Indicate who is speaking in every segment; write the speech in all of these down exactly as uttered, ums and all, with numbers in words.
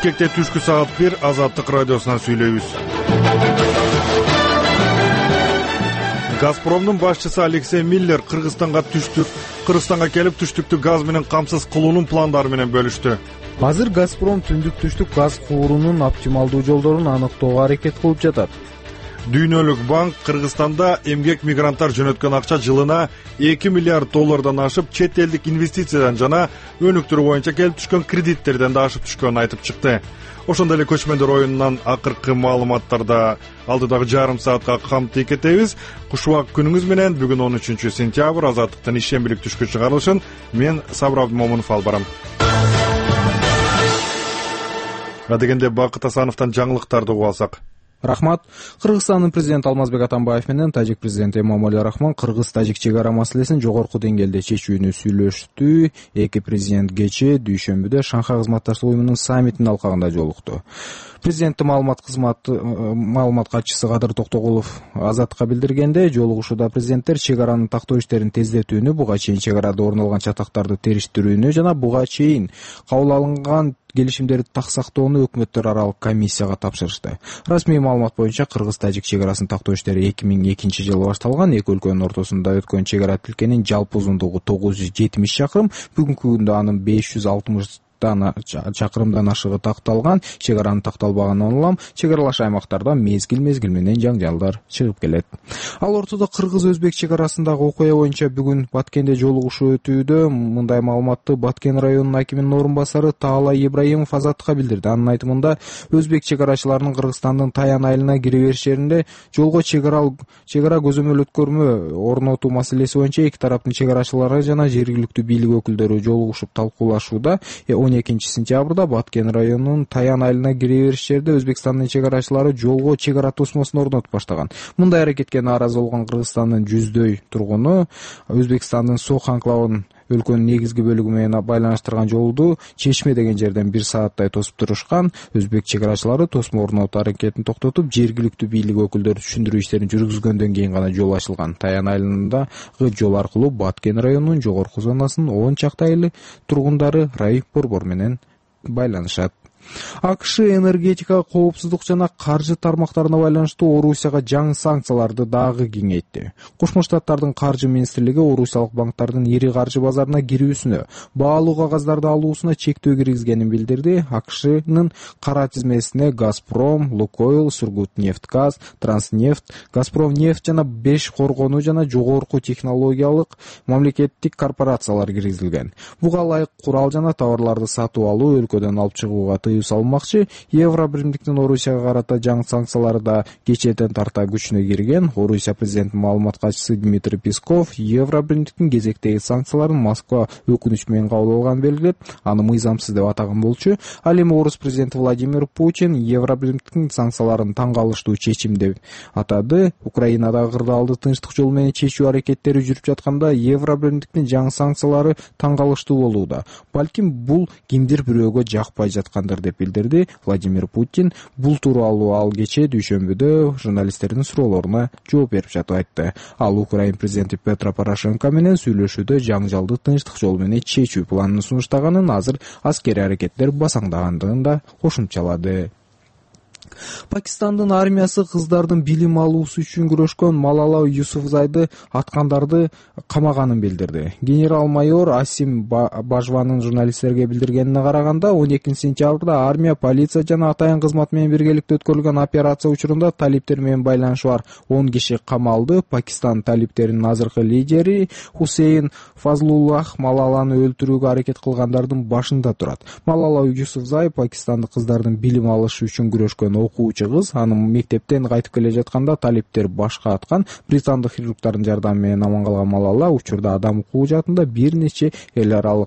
Speaker 1: Бишкекте түшкү саат бир Азаттык радиосунан сүйлөйбүз. Газпромдун башчысы Алексей Миллер Кыргызстанга түштүк, Кыргызстанга келип түштүктү газ менен камсыз кылуунун пландары менен бөлүштү.
Speaker 2: Азыр Газпром түндүк-түштүк газ куурунун оптималдуу жолдорун аныктоого аракет кылып жатат.
Speaker 1: Дүйнөлүк банк Кыргызстанда эмгек мигранттар жөнөткөн акча жылына эки миллиард доллардан ашып, чет элдик инвестициядан жана өнүктүрүү боюнча келип түшкөн кредиттерден да ашып түшкөнүн айтып чыкты. Ошондой эле көчмөндөр оюнунан акыркы маалыматтарда алдыдагы жарым саатка камтый кетебиз. Кушубак күнүңүз менен. Бүгүн он үчүнчү сентябрь, Азаттыктын ишембилик түшкү чыгарылышын мен Сабыр Абдымомунов алып барам. Адегенде Бакыт Асановдон жаңылыктарды угуп алсак.
Speaker 2: Рахмат. Кыргызстандын президенти Алмазбек Атамбаев менен тажик президенти Эмомали Рахмон кыргыз-тажик чек ара маселесин жогорку деңгээлде чечүүнү сүйлөштү. Эки президент кечээ дүйшөмбүдө Шанхай кызматташтык уюмунун саммитинин алкагында жолукту. Президенттин маалымат кызматы маалымат катчысы Кадыр Токтогулов Азаттыкка билдиргенде, жолугушууда президенттер чек аранын тактоо иштерин тездетүүнү, буга чейин чек арада орун алган чатактарды териштирүүнү жана буга чейин кабыл алынган келишимдерди так сактоону өкмөттөр аралык комиссияга тапшырышты. Расмий маалымат боюнча кыргыз-тажик чек арасын тактоо иштери эки миң экинчи жылы башталган. Эки өлкөнүн ортосунда өткөн чек ара тилкенин жалпы узундугу тогуз жүз жетимиш чакырым, бүгүнкү күндө анын беш жүз алтымыш чакырымдан ашыгы такталган. Чек аранын такталбаганынан улам чек аралаш аймактарда мезгил-мезгил менен жаңжалдар чыгып келет. Ал ортодо кыргыз-өзбек чек арасындагы окуя боюнча бүгүн Баткенде жолугушуу өтүүдө. Мындай маалыматты Баткен районунун акиминин орун басары Таалай Ибраимов Азаттыкка билдирди. Анын айтымында, өзбек чек арачыларынын Кыргызстандын Таян айылына кире беришеринде жолго чек ара чек ара көзөмөл орнотуу маселеси боюнча эки тараптын чек арачылары жана жергиликтүү бийлик өкүлдөрү жолугушуп талкуулашууда. он экинчи сентябрда Баткен районунун Таян айылына кире бериш жерде Өзбекстандын чек арачылары жолго чек ара тосмосун орнотуп баштаган. Мындай аракетке нааразы болгон Кыргызстандын жүздөй тургуну Өзбекстандын Сох анклавын өлкөнүн негизги бөлүгү менен байланыштырган жолду Чечме деген жерден бир сааттай тосуп турушкан. Өзбек чек арачылары тосмо орнотуу аракетин токтотуп, жергиликтүү бийлик өкүлдөрү түшүндүрүү иштерин жүргүзгөндөн кийин гана жол ачылган. Таян айылындагы жол аркылуу Баткен районунун жогорку зонасынын он чакты айыл тургундары Раиф Борбор менен байланышат. АКШ энергетика, коопсуздук жана каржы тармактарына байланыштуу Орусияга жаңы санкцияларды дагы кеңейтти. Кошмо Штаттардын каржы министрлиги орусиялык банктардын ири каржы базарына кирүүсүнө, баалуу кагаздарды алуусуна чектөө киргизгенин билдирди. АКШнын кара тизмесине Газпром, Лукойл, Сургутнефтгаз, Транснефть, Газпромнефть жана беш коргонуу жана жогорку технологиялык мамлекеттик корпорациялар киргизилген. Буга ылайык курал жана товарларды сатып алуу, өлкөдөн алып чыгууга салмакчы. Евро биримдиктин Орусияга карата жаңы санкциялары да кечээден тарта күчүнө кирген. Орусия президентинин маалымат катчысы Дмитрий Песков Евро биримдиктин кезектеги санкцияларын Москва өкүнүч менен кабыл алганын белгилеп, аны мыйзамсыз деп атаган болчу. Ал эми орус президенти Владимир Путин Евро биримдиктин санкцияларын таң калыштуу чечим деп атады. Украинадагы кырдаалды тынчтык жолу менен чечүү аракеттери жүрүп жатканда Евро биримдиктин жаңы санкциялары таң калыштуу болууда. Балким бул кимдир бирөөгө жакпай жаткандыр деп билдирди Владимир Путин. Бул тууралуу ал кечээ дүйшөмбүдө журналисттердин суроолоруна жооп берип жатып айтты. Ал Украин президенти Петро Порошенко менен сүйлөшүүдө жаңжалды тынчтык жолу менен чечүү планын сунуштаганын, азыр аскери аракеттер басаңдагандыгын да кошумчалады. Пакистандын армиясы кыздардын билим алуусу үчүн күрөшкөн Малала Юсуфзайды аткандарды камаганын билдирди. Генерал-майор Асим Бажванын журналисттерге билдиргенине караганда, он экинчи сентябрда армия, полиция жана атайын кызмат менен биргеликте өткөрүлгөн операция учурунда талиптер менен байланышы бар он киши камалды. Пакистан талиптеринин азыркы лидери Хусейн Фазлуллах Малаланы өлтүрүүгө аракет кылгандардын башында турат. Малала Юсуфзай Пакистандык кыздардын билим алышы үчүн күрөшкөн окуучу кыз. Анын мектептен кайтып келе жатканда талиптер башка аткан. Британдык хирургдардын жардамы менен аман калган Малала учурда адам укугу жаатында бир нече эл аралык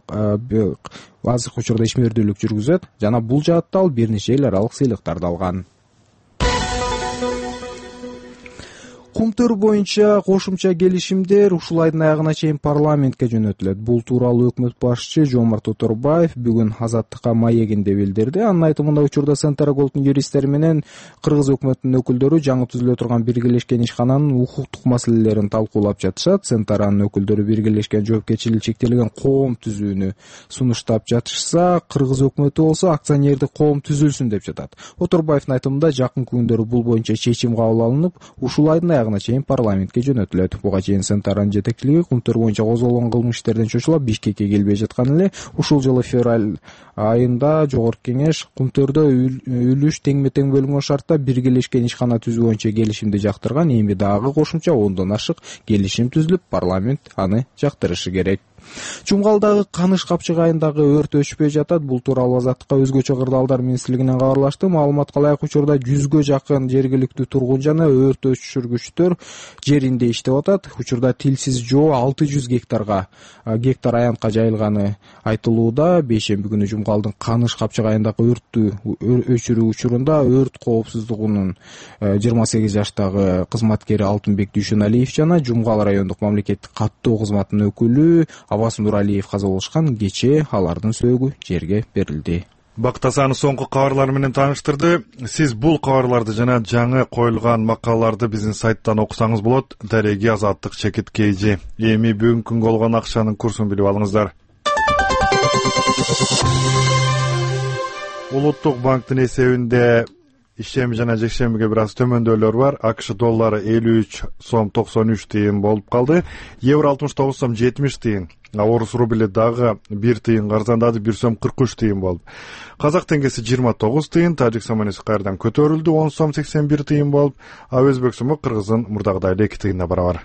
Speaker 2: азыркы учурда ишмердүүлүк жүргүзөт жана бул жаатта ал бир нече эл аралык сыйлыктарды алган. Кумтөр боюнча кошумча келишимдер ушул айдын аягына чейин парламентке жөнөтүлөт. Бул тууралуу өкмөт башчысы Жомарт Оторбаев бүгүн Азаттыкка маегинде билдирди. Анын айтымында учурда Центра Голдун юристтери менен кыргыз өкмөтүнүн өкүлдөрү жаңы түзүлө турган биргелешкен ишкананын укуктук маселелерин талкуулап жатышат. Центранын өкүлдөрү биргелешкен жоопкерчилиги чектелген коом түзүүнү сунуштап жатышса, кыргыз өкмөтү болсо акционердик коом түзүлсүн деп жатат. Оторбаевдин айтымында жакынкы күндөрү бул боюнча чечим кабыл алынып, ушул айдын аягына чейин парламентке жөнөтүлөт. Буга чейин Центранын жетекчилиги Кумтөр боюнча козголгон кылмыш иштерден чочулап Бишкекке келбей жаткан эле ушул жылы февраль айында Жогорку Кеңеш Кумтөрдө үлүш теңме-тең бөлүнгөн шартта биргелешкен ишкана түзүү боюнча келишимди жактырган. Эми дагы кошумча ондон ашык келишим түзүлүп, парламент аны жактырышы керек. Чумгалдагы Каныш капчык айындагы өрт өчпөй жатат. Бул тууралуу Азаттыкка өзгөчө кырдаалдар министрлигинен кабарлашты. Маалыматка ылайык учурда жүзгө жакын жергиликтүү тургун жана өрт өчүргүчтөр жеринде иштеп атат. Учурда тилсиз жоо алты жүз гектарга гектар аянтка жайылганы айтылууда. Бейшемби күнү Жумгалдын Каныш капчык айындагы өрттү өчүрүү учурунда өрт коопсуздугунун жыйырма сегиз жаштагы кызматкери Алтынбек Дүйшөналиев жана Жумгал райондук мамлекеттик каттоо кызматынын өкүлү Абас Нуралиев каза болушкан. Кечээ алардын сөөгү жерге берилди.
Speaker 1: Бактасаны соңку кабарлар менен тааныштырды. Сиз бул кабарларды жана жаңы коюлган макалаларды биздин сайттан окусаңыз болот. Дареги Азаттык чекит кейжи. Эми бүгүнкү күнгө болгон акчанын курсун билип алыңыздар. Улуттук банктын эсебинде ишемби жана жекшембиге бир аз төмөндөөлөр бар. АКШ доллары элүү үч сом токсон үч тыйын болуп калды. Евро алтымыш тогуз сом жетимиш тыйын. Орус рубли дагы бир тыйын арзандады, бир сом кырк үч тыйын болуп. Казак теңгеси жыйырма тогуз тыйын, тажик сомонеси кайрадан көтөрүлдү, он сом сексен бир тыйын болуп, а өзбек сому кыргыздын мурдагыдай эле эки тыйына барабар.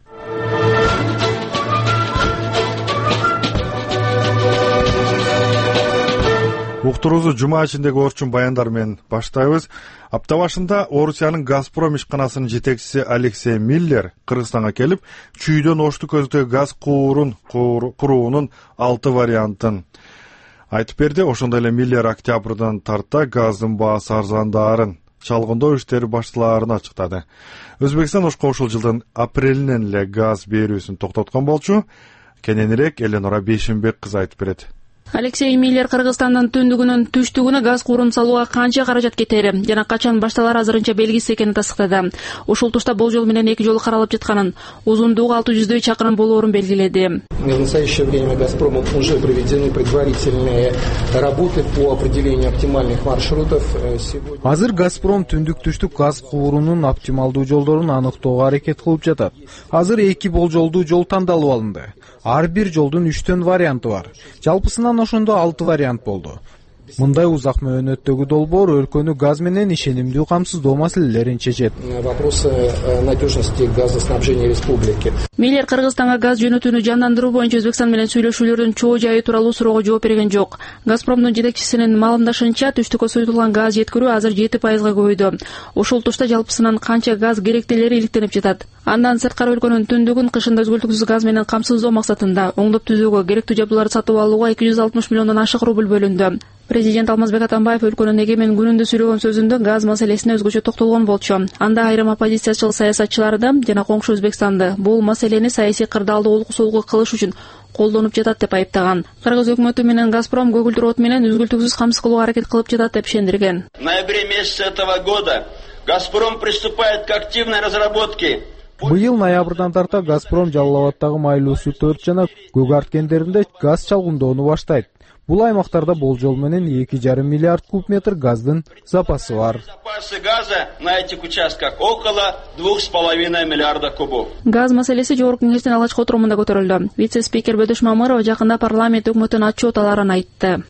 Speaker 1: Уктуруубузду жума ичиндеги орчун баяндар менен баштайбыз. Апта башында Орусиянын Газпром ишканасынын жетекчиси Алексей Миллер Кыргызстанга келип, чүйдөн ошту көздөгү газ куурун куруунун алты вариантын айтып берди. Ошондой эле Миллер октябрдан тарта газдын баасы арзандаарын, чалгындоо иштери башталаарын ачыктады. Өзбекстан ошко ушул жылдын апрелинен эле газ берүүсүн токтоткон болчу. Кененирээк Эленора Бейшембек кызы айтып берет.
Speaker 3: Алексей Миллер Кыргызстандын түндүгүнөн түштүгүнө газ куурун салууга канча каражат кетери жана качан башталары азырынча белгисиз экенин тастыктады. Ушул тушта болжол менен эки жолу каралып жатканын, узундугу алты жүздөй чакырым болоорун белгиледи.
Speaker 4: В настоящее время «Газпромом» уже проведены предварительные работы по определению оптимальных маршрутов.
Speaker 2: Азыр «Газпром» түндүк-түштүк газ куурунун оптималдуу жолдорун аныктоого аракет кылып жатат. Азыр эки болжолдуу жол тандалып алынды. Ар бир жолдун үчтөн варианты бар. Жалпысынан ошондо алты вариант болду. Мындай узак мөөнөттөгү долбоор өлкөнү газ менен ишенимдүү камсыздоо маселелерин чечет.
Speaker 4: Вопросы надежности газоснабжения республики.
Speaker 3: Миллер Кыргызстанга газ жөнөтүүнү жандандыруу боюнча Өзбекстан менен сүйлөшүүлөрдүн чоо жайы тууралуу суроого жооп берген жок. Газпромдун жетекчисинин маалымдашынча, түштүккө суютулган газ жеткирүү азыр жети пайызга көбөйдү. Ушул тушта жалпысынан канча газ керектелери иликтенип жатат. Андан сырткары өлкөнүн түндүгүн кышында өзгөлтүксүз газ менен камсыздоо максатында оңдоп түзүүгө керектүү жабдууларды сатып алууга эки жүз алтымыш миллиондон ашык рубль бөлүндү. Президент Алмазбек Атамбаев өлкөнүн эгемен күнүндө сүйлөгөн сөзүндө газ маселесине өзгөчө токтолгон болчу. Анда айрым оппозициячыл саясатчыларды жана коңшу Өзбекстанды бул маселени саясий кырдаалды олгусулгу кылыш үчүн колдонуп жатат деп айыптаган. Кыргыз өкмөтү менен Газпром көгүлдүр от менен үзгүлтүксүз камсыз кылууга аракет кылып жатат деп ишендирген.
Speaker 5: В ноябре месяце этого года Газпром приступает к активной разработке.
Speaker 2: Быйыл ноябрдан тарта Газпром Жалал Абадтагы майлуу сүт өрт жана Көгарт кендеринде газ чалгындоону баштайт. Бул аймактарда болжол менен эки жарым миллиард куб метр газдын запасы бар.
Speaker 5: Запасы газа на этих участках около двух с половиной миллиарда кубов.
Speaker 3: Газ маселеси Жогорку Кеңештин алгачкы отурумунда көтөрүлдү. Вице-спикер Бөдөш Мамырова жакында парламент өкмөттүн отчет аларын айтты.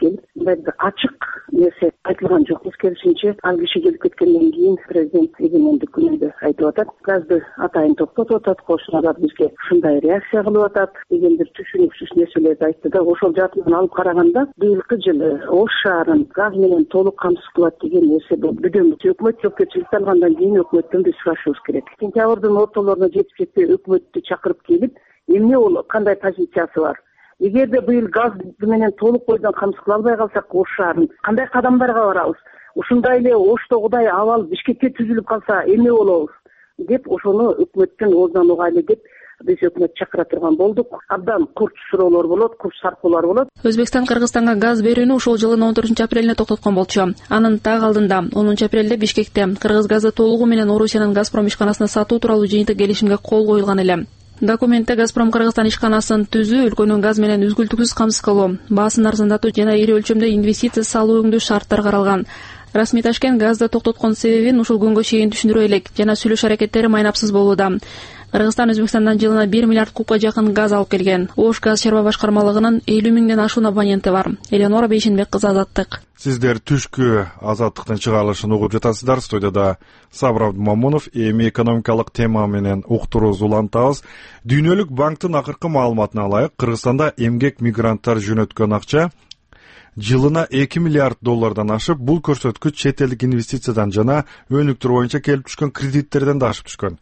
Speaker 6: Ачык нерсе айтылган жок. Керисинче ал киши келип кеткенден кийин президент эгемендик күнүндө айтып атат. Газды атайын токтотуп атат, кошуналар бизге ушундай реакция кылып атат деген бир түшүнүксүз нерселерди айтты да, ошол жаатынан алып караганда быйылкы жылы Ош шаарын газ менен толук камсыз кылат деген нерсе бул бүгүн өкмөт жоопкерчиликти алгандан кийин өкмөттөн биз сурашыбыз керек. Сентябрдын ортолоруна жетип жетпей өкмөттү чакырып келип, эмне ол кандай позициясы бар? Эгерде быйыл газ менен толук бойдон камсыз кыла албай калсак, Ош шаарын кандай кадамдарга барабыз? Ушундай эле Оштогудай абал Бишкекке түзүлүп калса эмне болобуз? деп ошону өкмөттүн оозунан угайлы деп биз өкмөт чакыра турган болдук. Абдан курч суроолор болот, курч саркуулар болот.
Speaker 3: Өзбекстан Кыргызстанга газ берүүнү ушул жылдын он төртүнчү апрелине токтоткон болчу. Анын так алдында онунчу апрелде Бишкекте Кыргыз газы толугу менен Орусиянын Газпром ишканасына сатуу тууралуу жыйынтык келишимге кол коюлган эле. Документте Газпром Кыргызстан ишканасын түзүү, өлкөнүн газ менен үзгүлтүксүз камсыз кылуу, баасын арзандатуу жана ири өлчөмдө инвестиция салуу өңдүү шарттар каралган. Расмий Ташкент газды токтоткон себебин ушул күнгө чейин түшүндүрө элек жана сүйлөш аракеттери майнапсыз болууда. Кыргызстан Өзбекстандан жылына бир миллиард кубка жакын газ алып келген. Ош газ чарба башкармалыгынын элүү миңден ашуун абоненти бар. Элеонора Бейшенбек кызы, Азаттык.
Speaker 1: Сиздер түшкү Азаттыктын чыгарылышын угуп жатасыздар. Студияда Сабыр Абдымамунов. Эми экономикалык тема менен уктурууз улантабыз. Дүйнөлүк банктын акыркы маалыматына ылайык, Кыргызстанда эмгек мигранттар жөнөткөн акча жылына эки миллиард доллардан ашып, бул көрсөткүч чет элдик инвестициядан жана өнүктүрүү боюнча келип түшкөн кредиттерден да ашып түшкөн.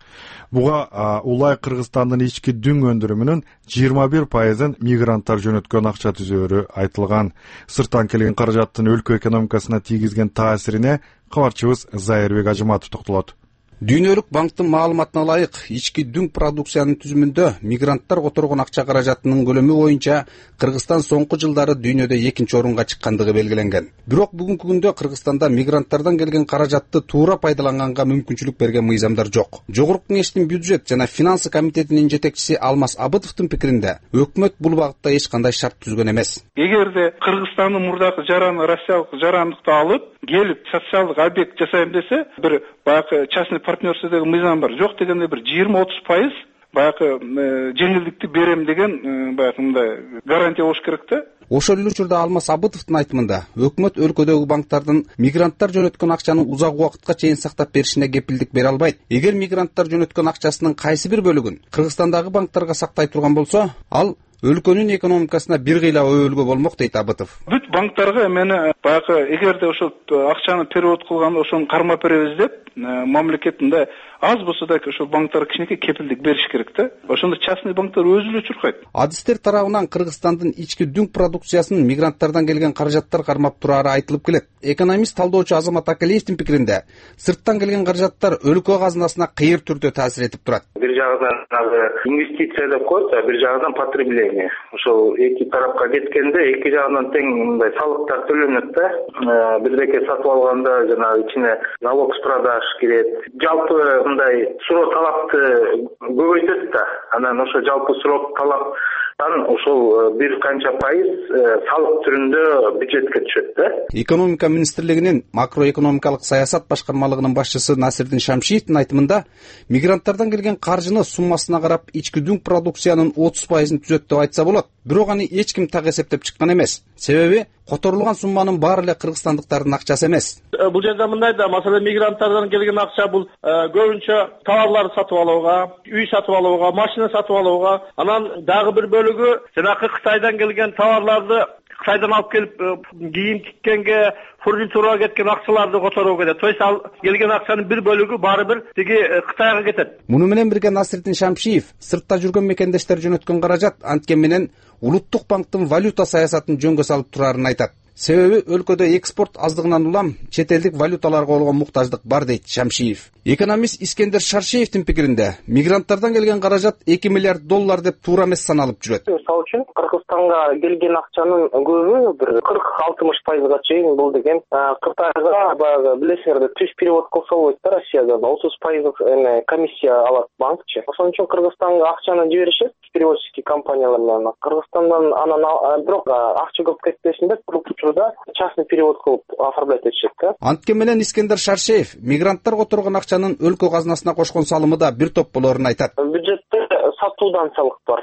Speaker 1: Буга улай Кыргызстандын ички дүң өндүрүмүнүн жыйырма бир пайызын мигранттар жөнөткөн акча түзөөрү айтылган. Сырттан келген каражаттын өлкө экономикасына тийгизген таасирине кабарчыбыз Зайырбек Ажыматов токтолот.
Speaker 7: Дүйнөлүк банктын маалыматына ылайык, ички дүң продукциянын түзүмүндө мигранттар которгон акча каражатынын көлөмү боюнча Кыргызстан соңку жылдары дүйнөдө экинчи орунга чыккандыгы белгиленген. Бирок бүгүнкү күндө Кыргызстанда мигранттардан келген каражатты туура пайдаланганга мүмкүнчүлүк берген мыйзамдар жок. Жогорку кеңештин бюджет жана финансы комитетинин жетекчиси Алмаз Абытовдун пикиринде, өкмөт бул багытта эч кандай шарт түзгөн эмес.
Speaker 8: Эгерде Кыргызстандын мурдакы жараны россиялык жарандыкты алып, келип социалдык объект жасайм десе, бир баягы частный партнерство деген мыйзам бар. Жок дегенде бир жыйырма отуз пайыз баягы жеңилдикти берем деген баягы мындай гарантия болуш керек да.
Speaker 7: Ошол эле учурда Алмаз Абытовдун айтымында, өкмөт өлкөдөгү банктардын мигранттар жөнөткөн акчаны узак убакытка чейин сактап беришине кепилдик бере албайт. Эгер мигранттар жөнөткөн акчасынын кайсы бир бөлүгүн Кыргызстандагы банктарга сактай турган болсо, ал өлкөнүн экономикасына бир кыйла өбөлгө болмок, дейт Абытов.
Speaker 8: Бүт банктарга эмени баягы эгерде ошол акчаны перевод кылганда ошону кармап беребиз деп, мамлекеттинде аз болсо да ошол банктар кичинекей кепилдик бериш керек да. Ошондо частный банктар өзү эле чуркайт.
Speaker 7: Адистер тарабынан Кыргызстандын ички дүң продукциясын мигранттардан келген каражаттар кармап турары айтылып келет. Экономист талдоочу Азамат Акалиевдин пикиринде, сырттан келген каражаттар өлкө казынасына кыйыр түрдө таасир этип турат.
Speaker 9: Бир жагынан инвестиция деп коет, а бир жагынан потребление. Ошол эки тарапка кеткенде эки жагынан тең мындай салыктар төлөнөт да. Бирдеке сатып алганда жана ичине налог с продаж кирет. Жалпы мындай суроо талапты көбөйтөт да. Анан ошо жалпы суроо талаптан ошол бир канча пайыз салык түрүндө бюджетке түшөт да.
Speaker 7: Экономика министрлигинин макроэкономикалык саясат башкармалыгынын башчысы Насирдин Шамшиевдин айтымында, мигранттардан келген каржыны суммасына карап ички дүң продукциянын отуз пайызын түзөт деп айтса болот. Бирок аны эч ким так эсептеп чыккан эмес. Себеби которулган сумманын баары эле кыргызстандыктардын акчасы эмес.
Speaker 10: Бул жерде мындай да, маселе мигранттардан келген акча бул көбүнчө товарлар сатып алууга, үй сатып алууга, машина сатып алууга, анан дагы бир бөлүгү жанакы Кытайдан келген товарларды Кытайдан алып келип кийим тиккенге, фурнитурага кеткен акчаларды которууга кетет. То есть ал келген акчанын бир бөлүгү баары бир тиги Кытайга кетет.
Speaker 7: Муну менен бирге Насирдин Шамшиев сыртта жүргөн мекендештер жөнөткөн каражат анткен менен улуттук банктын валюта саясатын жөнгө салып турарын айтат. Себеби өлкөдө экспорт аздыгынан улам чет элдик валюталарга болгон муктаждык бар, дейт Шамшиев. Экономист Искендер Шаршеевдин пикиринде, мигранттардан келген каражат эки миллиард доллар деп туура эмес саналып жүрөт.
Speaker 11: Мисалы үчүн Кыргызстанга келген акчанын көбү бир кырк алтымыш пайызга чейин бул деген Кытайга баягы билесиңер түз перевод кылса болот да, Россиядан отуз пайыз эме комиссия алат банкчы. Ошон үчүн Кыргызстанга акчаны жиберишет переводческий компаниялар менен. Кыргызстандан анан бирок акча көп кетпесин деп да частный перевод кылып оформлять этишет да.
Speaker 7: Анткен менен Искендер Шаршеев мигранттар которгон акчанын өлкө казынасына кошкон салымы да бир топ болоорун айтат.
Speaker 11: Бюджетте сатуудан салык бар,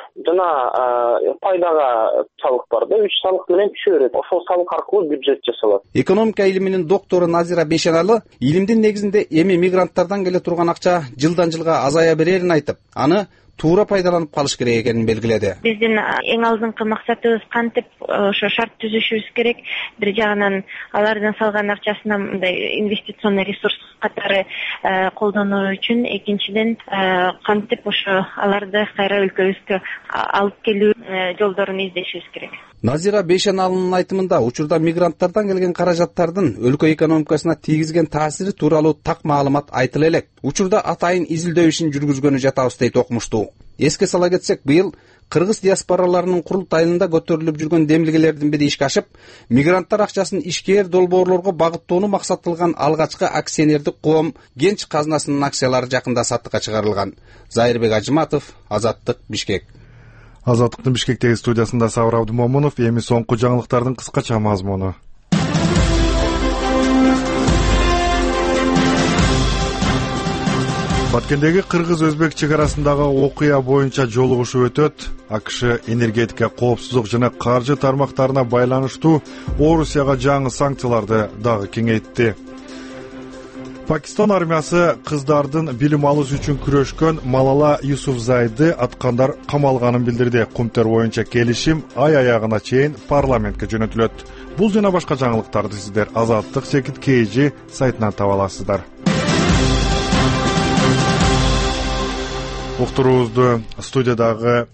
Speaker 11: жана пайдага салык бар да, үч салык менен түшө берет. Ошол салык аркылуу бюджет жасалат.
Speaker 7: Экономика илиминин доктору Назира Бейшеналы илимдин негизинде эми мигранттардан келе турган акча жылдан жылга азая берерин айтып, аны туура пайдаланып калыш керек экенин белгиледи.
Speaker 12: Биздин эң алдыңкы максатыбыз кантип ошо шарт түзүшүбүз керек. Бир жагынан алардын салган акчасына мындай инвестиционный ресурс катары колдонуу үчүн, экинчиден кантип ошо аларды кайра өлкөбүзгө алып келүү жолдорун издешибиз керек.
Speaker 7: Назира Бейшеналынын айтымында учурда мигранттардан келген каражаттардын өлкө экономикасына тийгизген таасири тууралуу так маалымат айтыла элек. Учурда атайын изилдөө ишин жүргүзгөнү жатабыз дейт окумуштуу. Эске сала кетсек, быйыл кыргыз диаспораларынын курултайында көтөрүлүп жүргөн демилгелердин бири ишке ашып, мигранттар акчасын ишкер долбоорлорго багыттоону максатталган алгачкы акционердик коом Кенч казынасынын акциялары жакында сатыкка чыгарылган. Зайырбек Ажыматов, Азаттык, Бишкек.
Speaker 1: Азаттыктын Бишкектеги студиясында Сабыр Абдымомунов. Эми соңку жаңылыктардын кыскача мазмуну. Баткендеги кыргыз-өзбек чек арасындагы окуя боюнча жолугушуу өтөт. АКШ энергетика, коопсуздук жана каржы тармактарына байланыштуу Орусияга жаңы санкцияларды дагы кеңейтти. Пакистан армиясы кыздардын билим алышы үчүн күрөшкөн Малала Юсуфзайды аткандар камалганын билдирди. Кумтер боюнча келишим ай аягына чейин парламентке жөнөтүлөт. Бул жана башка жаңылыктарды сиздер Азаттык Секит Кейжи сайтынан таба аласыздар. Уктуруубузду студиядагы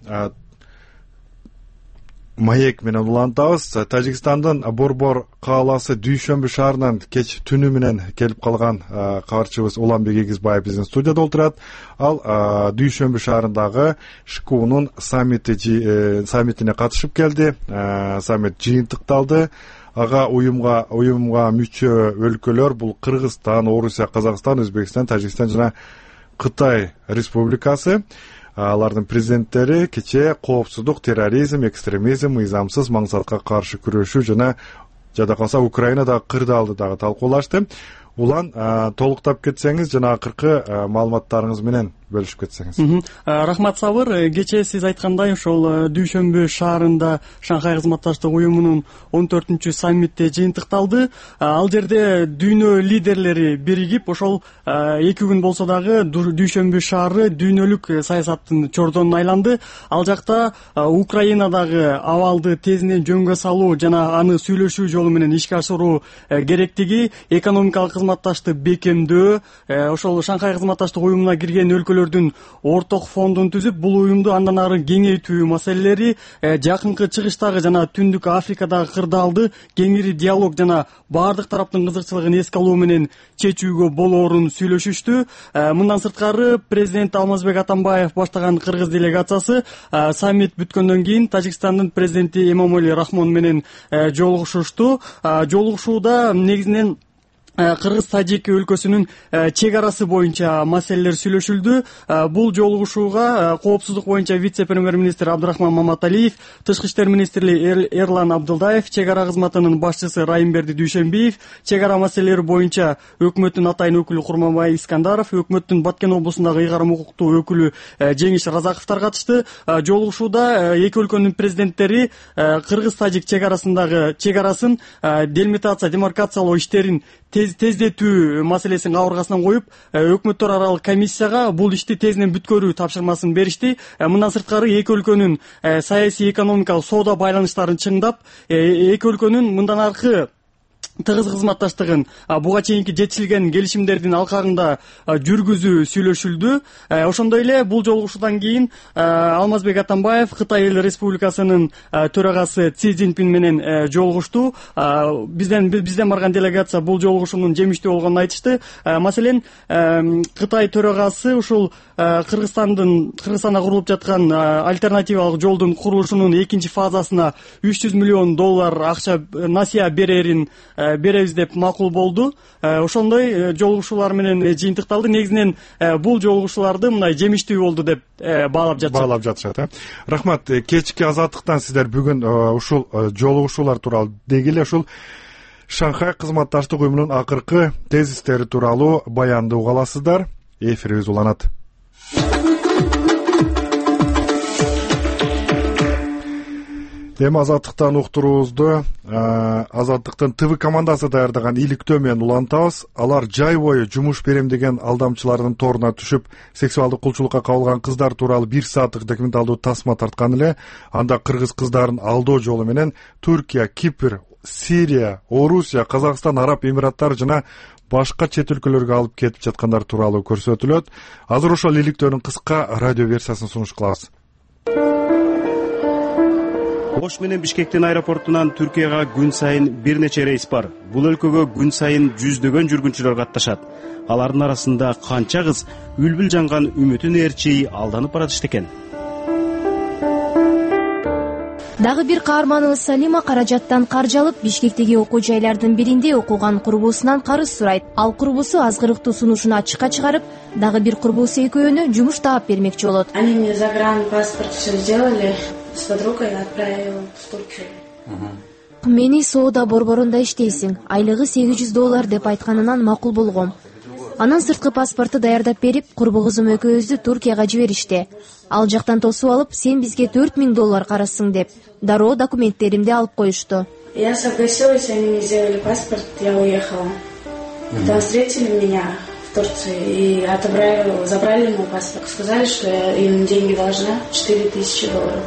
Speaker 1: Маек менен улантабыз. Тажикстандын Борбор кааласы Дүйшөмбү шаарынан кеч түнү менен келип калган кабарчыбыз Уланбек Эгизбаев биздин студияда отурат. Ал Дүйшөмбү шаарындагы ШКУнун саммити саммитине катышып келди. Саммит жыйынтыкталды. Ага уюмга уюмга мүчө өлкөлөр бул Кыргызстан, Орусия, Казакстан, Өзбекстан, Тажикстан жана Кытай республикасы. Алардын президенттери кече коопсуздук, терроризм, экстремизм, мыйзамсыз маңсатка каршы күрөшүү жана жада калса Украинадагы кырдаалды дагы талкуулашты. Улан, толуктап кетсеңиз жана акыркы маалыматтарыңыз менен бөлүшүп кетсеңиз.
Speaker 13: Рахмат Сабыр, кечээ сиз айткандай ошол Дүйшөмбү шаарында Шанхай кызматташтык уюмунун он төртүнчү саммити жыйынтыкталды. Ал жерде дүйнө лидерлери биригип, ошол эки күн болсо дагы Дүйшөмбү шаары дүйнөлүк саясаттын чордонуна айланды. Ал жакта Украинадагы абалды тезинен жөнгө салуу жана аны сүйлөшүү жолу менен ишке ашыруу керектиги, экономикалык кызматташтык бекемдөө, ошол Шанхай кызматташтык уюмуна кирген өлкөлөр орток фондун түзүп, бул уюмду андан ары кеңейтүү маселелери, жакынкы чыгыштагы жана Түндүк Африкадагы кырдаалды кеңири диалог жана баардык тараптын кызыкчылыгын эске алуу менен чечүүгө болоорун сүйлөшүштү. Мындан сырткары президент Алмазбек Атамбаев баштаган кыргыз делегациясы саммит бүткөндөн кийин Тажикстандын президенти Эмомали Рахмон менен жолугушушту. Жолугушууда негизинен Кыргыз-Тажик өлкөсүнүн чек арасы боюнча маселелер сүйлөшүлдү. Бул жолугушууга коопсуздук боюнча вице-премьер-министр Абдрахман Маматалиев, тышкы иштер министри Эрлан Абдылдаев, чек ара кызматынын башчысы Райымберди Дүйшөмбиев, чек ара маселелери боюнча өкмөттүн атайын өкүлү Курманбай Искандаров, өкмөттүн Баткен облусундагы ыйгарым укуктуу өкүлү Жеңиш Разаковтар катышты. Жолугушууда эки өлкөнүн президенттери Кыргыз-Тажик чек арасындагы чек арасын делимитация, демаркациялоо иштерин тез тездетүү маселесин кабыргасынан коюп, өкмөттөр аралык комиссияга бул ишти тезинен бүткөрүү тапшырмасын беришти. Мындан сырткары эки өлкөнүн саясий, экономикалык, соода байланыштарын чыңдап, эки өлкөнүн мындан аркы тыгыз кызматташтыгын буга чейинки жетишилген келишимдердин алкагында жүргүзүү сүйлөшүлдү. Ошондой эле бул жолугушуудан кийин Алмазбек Атамбаев Кытай Эл Республикасынын төрагасы Си Цзиньпин менен жолугушту. Бизден бизден барган делегация бул жолугушуунун жемиштүү болгонун айтышты. Маселен, Кытай төрагасы ушул Кыргызстандын Кыргызстанда курулуп жаткан альтернативалык жолдун курулушунун экинчи фазасына үч жүз миллион доллар акча насыя берерин беребиз деп макул болду. Ошондой жолугушуулар менен жыйынтыкталды. Негизинен бул жолугушууларды мындай жемиштүү болду деп баалап жатышат.
Speaker 1: Баалап жатышат. Рахмат. Кечки Азаттыктан сиздер бүгүн ушул жолугушуулар тууралуу дегиле ушул Шанхай кызматташтык уюмунун акыркы тезистери тууралуу баянды уга аласыздар. Эфирибиз уланат. эми Азаттыктан уктуруубузду Азаттыктын ТВ командасы даярдаган иликтөө менен улантабыз. Алар жай бою жумуш берем деген алдамчылардын торуна түшүп, сексуалдык кулчулукка кабылган кыздар тууралуу бир сааттык документалдуу тасма тарткан эле. Анда кыргыз кыздарын алдоо жолу менен Түркия, Кипр, Сирия, Орусия, Казакстан, Араб Эмираттары жана башка чет өлкөлөргө алып кетип жаткандар тууралуу көрсөтүлөт. Азыр ошол иликтөөнүн кыска радио версиясын сунуш кылабыз.
Speaker 14: Ош менен Бишкектин аэропортунан Түркияга күн сайын бир нече рейс бар. Бул өлкөгө күн сайын жүздөгөн жүргүнчүлөр катташат. Алардын арасында канча кыз үлбүл жанган үмүтүн ээрчи алданып баратышты экен.
Speaker 15: Дагы бир каарманыбыз Салима каражаттан каржы алып Бишкектеги окуу жайлардын биринде окуган курбусунан карыз сурайт. Ал курбусу азгырыктуу сунушун ачыкка чыгарып, дагы бир курбусу экөөнү жумуш таап бермекчи болот.
Speaker 16: Они мне загранпаспорт все сделали, с подругой отправил в Турцию.
Speaker 15: Мени соода борборунда иштейсиң, айлыгы сегиз жүз доллар деп айтканынан макул болгом. Анан сырткы паспорту даярдап берип, курбу кызым экөөбүздү Туркияга жиберишти. Ал жактан тосуп алып, сен бизге төрт миң доллар карасың деп, дароо документтеримди алып коюшту.
Speaker 16: Я согласилась, они мне сделали паспорт, я уехала. Там встретили меня в Турции и отобрали, забрали мой паспорт. Сказали, что я им деньги должна, четыре тысячи долларов.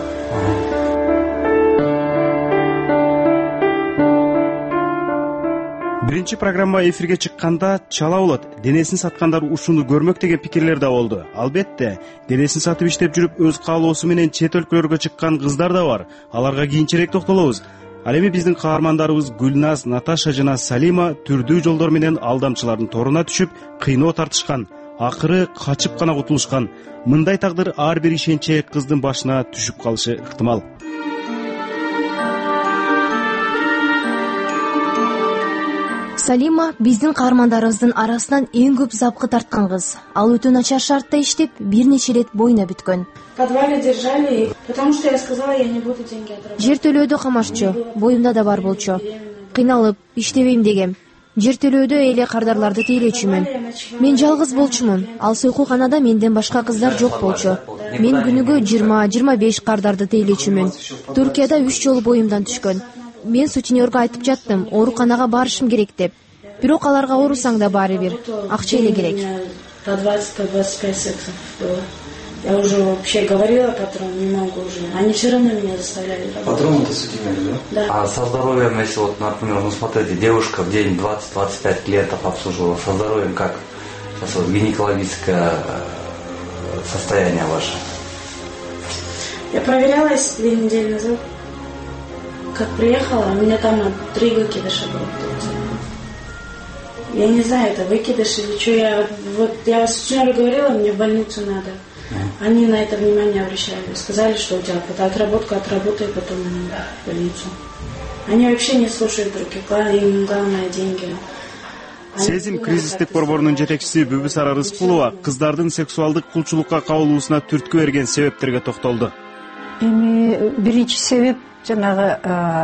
Speaker 14: Биринчи программа эфирге чыкканда чала болот, денесин саткандар ушуну көрмөк деген пикирлер да болду. Албетте, денесин сатып иштеп жүрүп өз каалоосу менен чет өлкөлөргө чыккан кыздар да бар. Аларга кийинчерээк токтолобуз. Ал эми биздин каармандарыбыз Гүлназ, Наташа жана Салима түрдүү жолдор менен алдамчылардын торуна түшүп, кыйноо тартышкан. Акыры качып гана кутулушкан. Мындай тагдыр ар бир ишенчек кыздын башына түшүп калышы ыктымал.
Speaker 15: Салима биздин каармандарыбыздын арасынан эң көп запкы тарткан кыз. Ал өтө начар шартта иштеп, бир нече рет бойна бүткөн.
Speaker 16: В подвале держали, потому что я сказала, я не буду деньги отрабатывать.
Speaker 15: Жер төлөөдө камашчу, боюмда да бар болчу. Кыйналып, иштебейм дегем. Жер төлөөдө эле кардарларды тейлечүмүн. Мен жалгыз болчумун. Ал сойкууканада менден башка кыздар жок болчу. Мен күнүгө жыйырма жыйырма беш кардарды тейлечүмүн. Туркияда үч жолу боюмдан түшкөн. Мен сутенерге айтып жаттым, ооруканага барышым керек деп. Бирок аларга оорусаң да баары бир, акча эле керек.
Speaker 16: По двадцать, по двадцать пять сексов было. Я уже вообще говорила патрону, не могу уже. Они все равно меня заставляли работать.
Speaker 17: Патрону-то сутенер, да?
Speaker 16: Да.
Speaker 17: А со здоровьем, если вот, например, ну смотрите, девушка в день двадцать-двадцать пять клиентов обслуживала, со здоровьем как? Сейчас вот гинекологическое состояние ваше.
Speaker 16: Я проверялась две недели назад. Как приехала, у меня там три выкидыша было. Я не знаю, это выкидыш или что. Я, вот, я сутенеру говорила, мне в больницу надо. Они на это внимание обращали. Сказали, что у тебя отработка, отработай, потом в больницу. Они вообще не слушают других. Им главное деньги.
Speaker 14: Сезим кризистик борборунун жетекчиси Бүбүсара Рыскулова кыздардын сексуалдык кулчулукка кабылуусуна түрткү берген себептерге токтолду.
Speaker 18: Эми биринчи себеп жанагы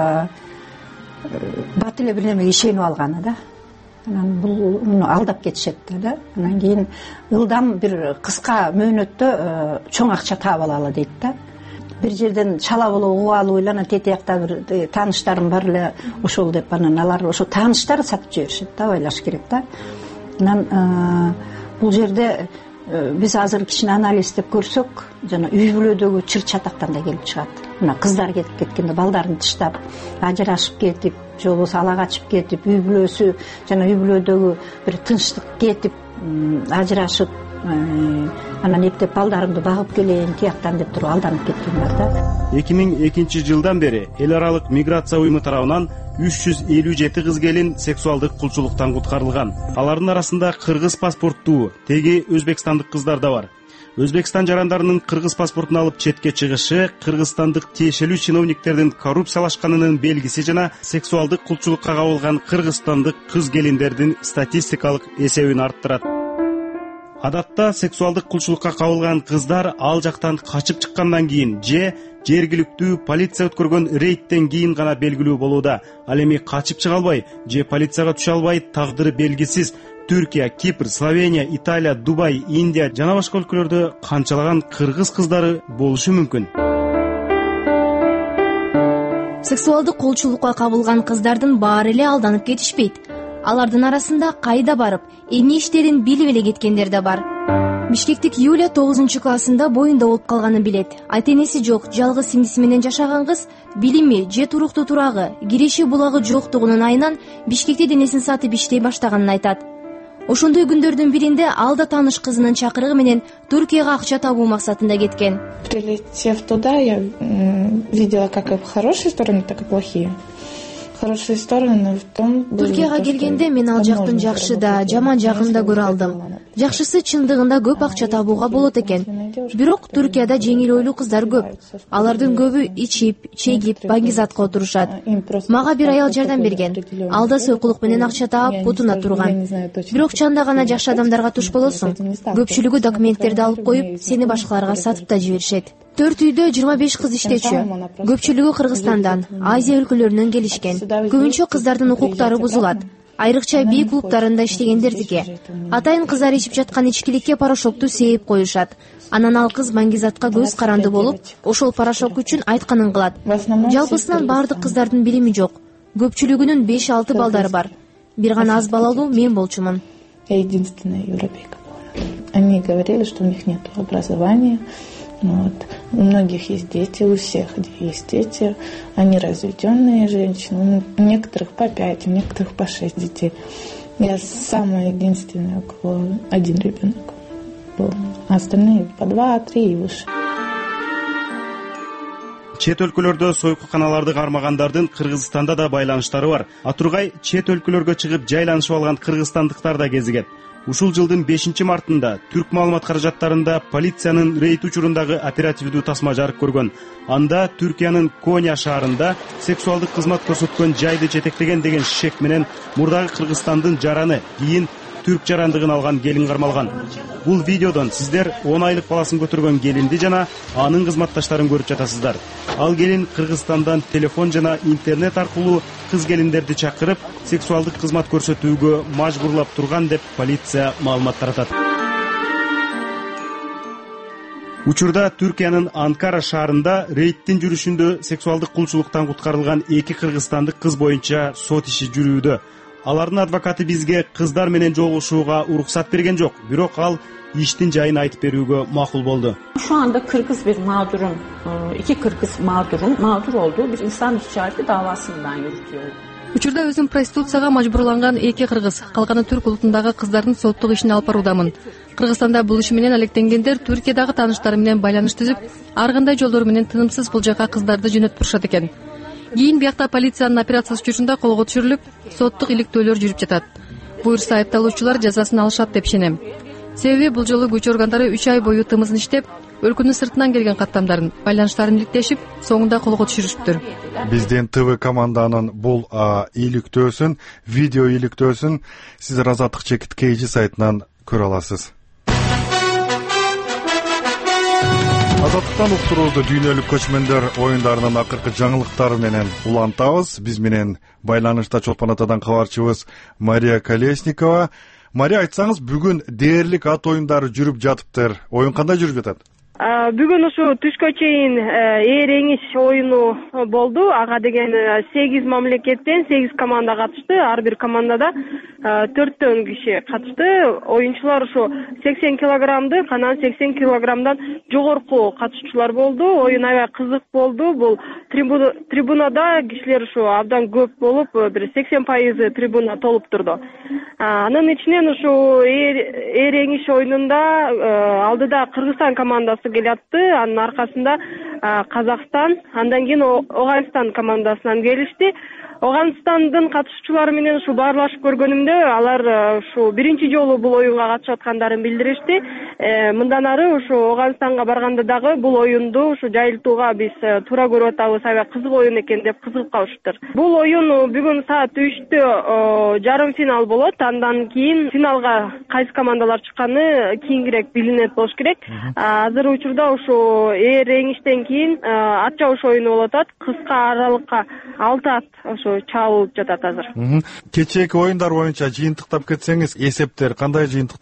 Speaker 18: бат эле бир немеге ишенип алганы да. Анан бул муну алдап кетишет да. Анан кийин ылдам бир кыска мөөнөттө чоң акча таап алалы дейт да. Бир жерден чала болуп угуп алуу эле анан тетиякта бир тааныштарым бар эле ошол деп анан алар ошо тааныштар сатып жиберишет да, ойлош керек да. Анан бул жерде биз азыр кичине анализдеп көрсөк, жана үй бүлөдөгү чыр чатактан да келип чыгат. Мына кыздар кетип кеткенде балдарын таштап, ажырашып кетип, же болбосо ала качып кетип, үй бүлөсү жана үй бүлөдөгү бир тынчтык кетип, ажырашып, анан эптеп балдарымды багып келейин, тияктан деп туруп алданып кеткен бар да.
Speaker 14: эки миң экинчи жылдан бери эл аралык миграция уюму тарабынан үч жүз элүү жети кыз келин сексуалдык кулчулуктан куткарылган. Алардын арасында кыргыз паспорттуу, теги өзбекстандык кыздар да бар. Өзбекстан жарандарынын кыргыз паспортун алып четке чыгышы кыргызстандык тиешелүү чиновниктердин коррупциялашканынын белгиси жана сексуалдык кулчулукка кабылган кыргызстандык кыз келиндердин статистикалык эсебин арттырат. Адатта сексуалдык кулчулукка кабылган кыздар ал жактан качып чыккандан кийин же жергиликтүү полиция өткөргөн рейдтен кийин гана белгилүү болууда. Ал эми качып чыга албай же полицияга түшө албай тагдыры белгисиз Түркия, Кипр, Словения, Италия, Дубай, Индия жана башка өлкөлөрдө канчалаган кыргыз кыздары болушу мүмкүн.
Speaker 15: Сексуалдык колчулукка кабылган кыздардын баары эле алданып кетишпейт. Алардын арасында кайда барып, эмне иштерин билип эле кеткендер да бар. Бишкектик Юля тогузунчу классында боюнда болуп калганын билет. Айта-энеси жок, жалгыз сиңдиси менен жашаган кыз билими же туруктуу турагы, киреше булагы жоктугунун айынан Бишкекте денесин сатып иштей баштаганын айтат. Ошондой күндөрдүн биринде ал да тааныш кызынын чакырыгы менен Түркияга акча табуу максатында кеткен.
Speaker 19: Прилетев туда, я видела как и хорошие стороны, так и плохие. Хорошие стороны в том.
Speaker 15: Түркияга келгенде мен ал жактын жакшы да, жаман жагын да көрө алдым. Жакшысы чындыгында көп акча табууга болот экен. Бирок Түркияда жеңил ойлуу кыздар көп. Алардын көбү ичип, чегип, баңгизатка отурушат. Мага бир аял жардам берген. Ал да сойкулук менен акча таап, бутуна турган. Бирок чанда гана жакшы адамдарга туш болосуң. Көпчүлүгү документтерди алып коюп, сени башкаларга сатып да жиберишет. Төрт үйдө жыйырма беш кыз иштечү. Көпчүлүгү Кыргызстандан, Азия өлкөлөрүнөн келишкен. Көбүнчө кыздардын укуктары бузулат. Айрыкча би клубтарында иштегендердики. Атайын кыздар ичип жаткан ичкиликке порошокту сээп коюшат. Анан ал кыз баңгизатка көз каранды болуп, ошол порошок үчүн айтканын кылат. Жалпысынан бардык кыздардын билими жок. Көпчүлүгүнүн беш алты балдары бар. Бир гана аз балалуу мен болчумун.
Speaker 19: Единственная европейка. Они говорили, что у них нет образования. Вот. У многих есть дети, у всех есть дети. Они разведенные женщины. У некоторых по пять, у некоторых по шесть детей. Я самая единственная, у кого один ребенок был. А остальные по два, три и выше.
Speaker 14: Чет өлкөлөрдө сойкуканаларды кармагандардын Кыргызстанда да байланыштары бар. Атургай чет өлкөлөргө чыгып жайланышып алган кыргызстандыктар да кезигет. Ушул жылдын бешинчи мартында Түрк маалымат каражаттарында полициянын рейд учурундагы оперативдүү тасма жарык көргөн. Анда Түркиянын Коня шаарында сексуалдык кызмат көрсөткөн жайды жетектеген деген шек менен мурдагы Кыргызстандын жараны, кийин түрк жарандыгын алган келин кармалган. Бул видеодон сиздер он айлык баласын көтөргөн келинди жана анын кызматташтарын көрүп жатасыздар. Ал келин Кыргызстандан телефон жана интернет аркылуу кыз келиндерди чакырып, сексуалдык кызмат көрсөтүүгө мажбурлап турган деп полиция маалымат таратат. Учурда Түркиянын Анкара шаарында рейдтин жүрүшүндө сексуалдык кулчулуктан куткарылган эки кыргызстандык кыз боюнча сот иши жүрүүдө. Алардын адвокаты бизге кыздар менен жолугушууга уруксат берген жок, бирок ал иштин жайын айтып берүүгө макул болду.
Speaker 20: Şu anda Kırgız bir mağdurun, iki Kırgız mağdurun mağdur olduğu bir insan ticareti davasından yürütüyor.
Speaker 3: Учурда өзүм проституцияга мажбурланган эки кыргыз, калганы түрк улутундагы кыздардын соттук ишин алып баруудамын. Кыргызстанда бул иш менен алектенгендер Түркиядагы тааныштары менен байланыш түзүп, ар кандай жолдор менен тынымсыз бул жака кыздарды жөнөтүп турушат экен. Кийин биякта полициянын операциясы учурунда колго түшүрүлүп, соттук иликтөөлөр жүрүп жатат. Буюрса айыпталуучулар жазасын алышат деп ишенем. Себеби бул жолу күч органдары үч ай бою тымызын иштеп, өлкөнүн сыртынан келген каттамдарын, байланыштарын иликтешип, соңунда колго түшүрүштүр.
Speaker 1: Бизден ТВ команданын бул иликтөөсүн, видео иликтөөсүн сиздер Азаттык чекит кейжи сайтынан көрө аласыз. Азаттыктан уктуруубузду дүйнөлүк көчмөндөр оюндарынын акыркы жаңылыктары менен улантабыз. Биз менен байланышта Чолпон Атадан кабарчыбыз Мария Колесникова. Мария, айтсаңыз, бүгүн дээрлик ат оюндары жүрүп жатыптыр. Оюн кандай жүрүп жатат?
Speaker 21: Бүгүн ушу түшкө чейин ээр эңиш оюну болду. Ага деген сегиз мамлекеттен сегиз команда катышты. Ар бир командада төрттөн киши катышты. Оюнчулар ушу сексен килограммды, анан сексен килограммдан жогорку катышуучулар болду. Оюн аябай кызык болду. Бул трибунада кишилер ушу абдан көп болуп, бир сексен пайызы трибуна толуп турду. Анын ичинен ушу ээр эңиш оюнунда алдыда Кыргызстан командасы келатты, анын аркасында Казакстан, андан кийин Оганстан командасынан келишти. Оганстандын катышуучулары менен ушу баарлашып көргөнүмдө, алар ушу биринчи жолу бул оюнга катышып аткандарын билдиришти. Мындан ары ушу Оганстанга барганда дагы бул оюнду ушу жайылтууга биз туура көрүп атабыз, аябай кызык оюн экен деп кызыгып калышыптыр. Бул оюн бүгүн саат үчтө жарым финал болот. Андан кийин финалга кайсы командалар чыкканы кийинкирээк билинет болуш керек. Азыр учурда ушу ээр эңиштен кийин ат чабыш оюну болуп атат. Кыска аралыкка алты ат чабылып жатат азыр.
Speaker 1: Кечээки оюндар боюнча жыйынтыктап кетсеңиз, эсептер кандай жыйынтыкталды?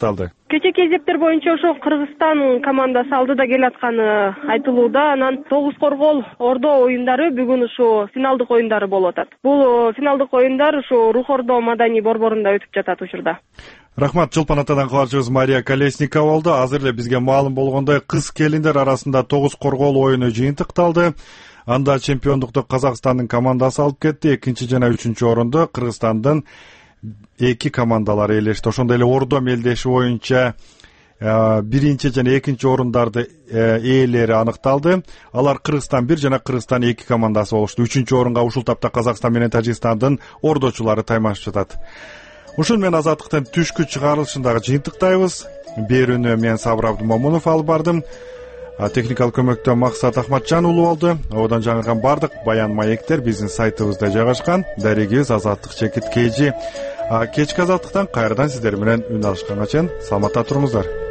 Speaker 21: Кечээки эзептер боюнча ошо Кыргызстан командасы алдыда келатканы айтылууда. Анан тогуз коргол Ордо оюндары бүгүн ушу финалдык оюндары болуп атат. Бул финалдык оюндар ушу Рух Ордо маданий борборунда өтүп жатат учурда.
Speaker 1: Рахмат. Чолпон атадан кабарчыбыз Мария Колесникова болду. Азыр эле бизге маалым болгондой кыз келиндер арасында тогуз коргол оюну жыйынтыкталды. Анда чемпиондукту Казакстандын командасы алып кетти. Экинчи жана үчүнчү орунду Кыргызстандын эки командалары ээлешти. Ошондой эле Ордо мелдеши боюнча биринчи жана экинчи орундарды ээлери аныкталды. Алар Кыргызстан бир жана Кыргызстан эки командасы болушту. Үчүнчү орунга ушул тапта Казакстан менен Тажикстандын ордочулары таймашып жатат. Ушун менен азаттыктын түшкү чыгарылышындагы жыйынтыктайбыз. Берүүнү мен Сабыр Абдымомунов алып бардым. Техникалык көмөктө Максат Ахматжан уулу болду. Одан жаңырган бардык баян маектер биздин сайтыбызда жайгашкан. Дарегибиз Азаттык чекит кей жи. Кечки азаттыктан кайрадан сиздер менен үн алышканга чейин саламатта туруңуздар.